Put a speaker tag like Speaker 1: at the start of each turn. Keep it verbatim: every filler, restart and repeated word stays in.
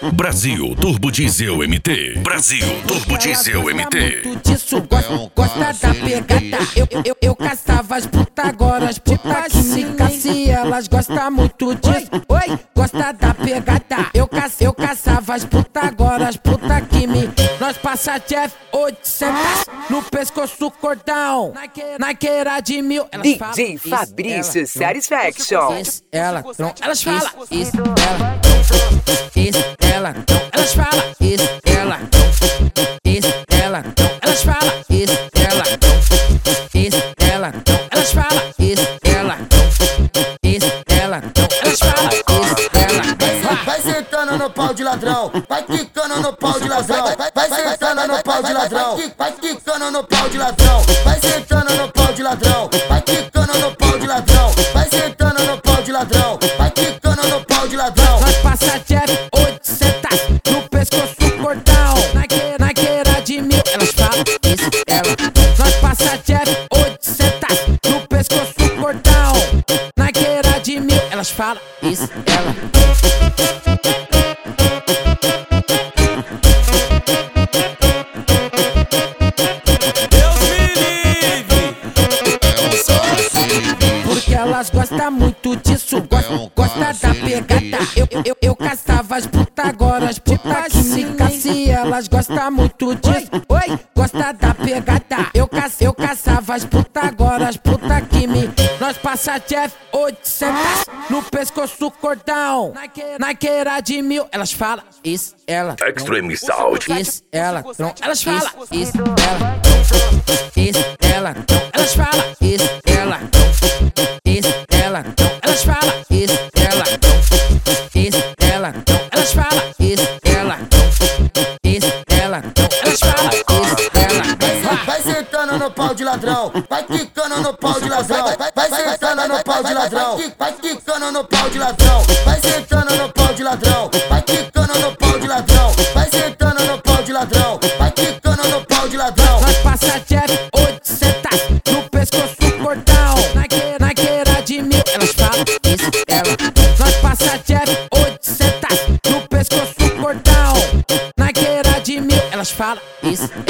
Speaker 1: Brasil Turbo Diesel M T. Brasil Turbo Diesel M T.
Speaker 2: Muito disso, gosta, gosta da pegada. Eu, eu, eu, eu caçava as putas, agora as putas que me caci, elas gostam muito disso. Oi, gosta da pegada. Eu, ca, eu caçava as putas, agora as putas que me. Nós passa Jeff oitocentos no pescoço cordão. Naqueira de mil. Elas
Speaker 3: D J
Speaker 2: falam,
Speaker 3: Fabrício
Speaker 2: isso,
Speaker 3: Satisfaction.
Speaker 2: Isso, ela, não, elas falam, isso, ela, isso, ela, não, elas falam, isso, ela, isso, ela, não, elas falam, isso, ela, isso, ela, não, elas falam, isso, ela, isso, ela, não, elas falam, isso, ela.
Speaker 4: Vai sentando no pau de ladrão, vai quicando no pau de ladrão, vai, vai sentando no pau de ladrão, vai quicando no pau de ladrão, vai sentando no pau de ladrão, vai quicando no pau de ladrão, vai sentando no pau de ladrão, vai quicando no pau de ladrão.
Speaker 2: Nós passa Jeff oitocentos no pescoço cordão. Naqueira, naqueira de mil, elas falam, isso, ela. Nós passa Jeff oitocentos no pescoço cordão. Naqueira de mil, elas falam, isso, ela. Porque elas gostam muito disso, gosta, gosta da pegada. Eu, eu, eu, eu caçava as putas, agora as putas que me caci, elas gostam muito disso. Oi, gosta da pegada. Eu, ca, eu caçava as putas, agora as putas que me. Nós passa Jeff oitocentos no pescoço cordão. Naqueira de mil, elas falam, isso, ela.
Speaker 1: Extreme Sound.
Speaker 2: Isso, ela, não, elas falam, isso, ela. Isso, ela, não, elas falam, isso, ela. Isso, ela, não, elas falam, isso, ela. Isso, ela, não, elas falam, isso, ela. Isso, ela, não, elas falam, isso, ela.
Speaker 4: Vai, vai sentando no pau de ladrão, vai quicando no pau de ladrão, vai, vai sentando no pau de ladrão, vai quicando no pau de ladrão, vai sentando no pau de ladrão, vai quicando no pau de ladrão, vai sentando no pau de ladrão, vai quicando no pau de ladrão.
Speaker 2: Nós passa Jeff oitocentos no pescoço cordão. Naqueira, naqueira de mil, elas falam, isso, ela. Nós passa Jeff oitocentos no pescoço cordão. Naqueira de mil, elas falam, isso,